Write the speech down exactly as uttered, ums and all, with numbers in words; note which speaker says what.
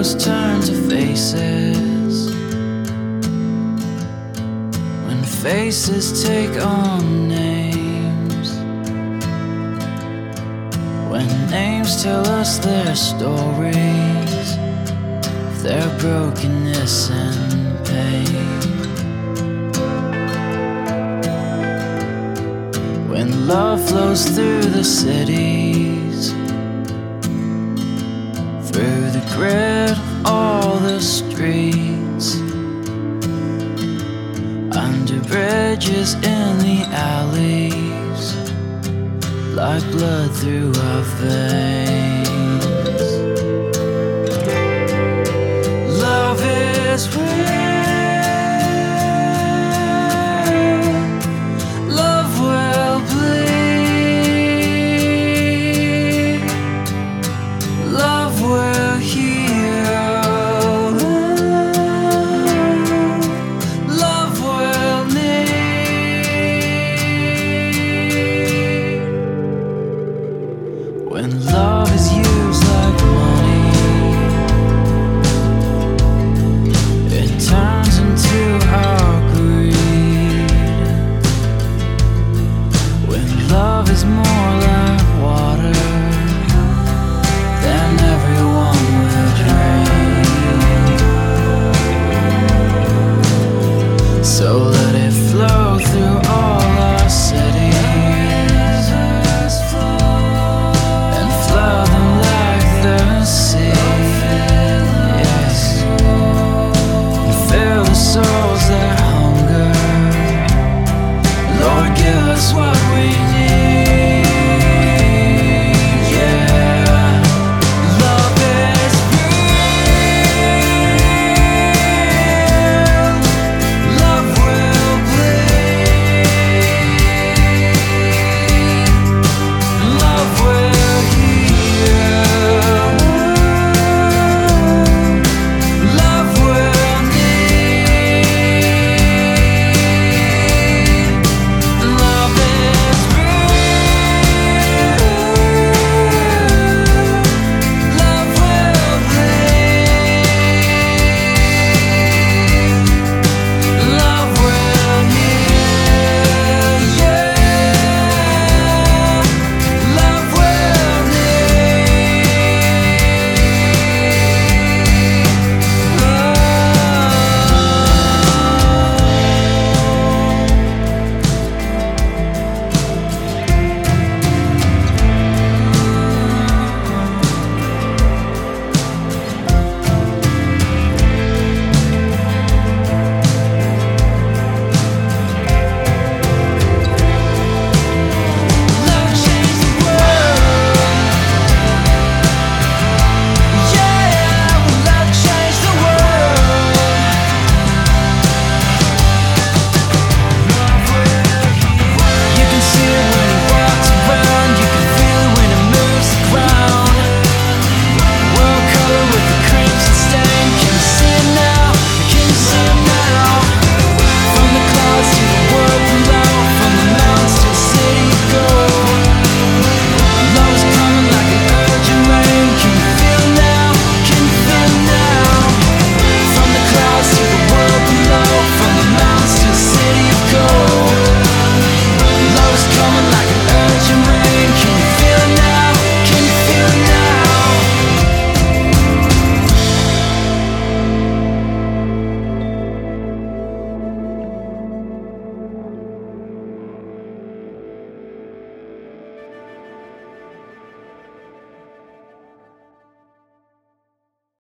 Speaker 1: shadows turn to faces, when faces take on names, when names tell us their stories, their brokenness and pain. When love flows through the cities, through the grid of all the streets, under bridges in the alleys, like blood through our veins. Love is real. Love will bleed. Love will heal. Love will need. When love is used like money, it turns into our greed. When love is more like water, then everyone will drink. So let it flow through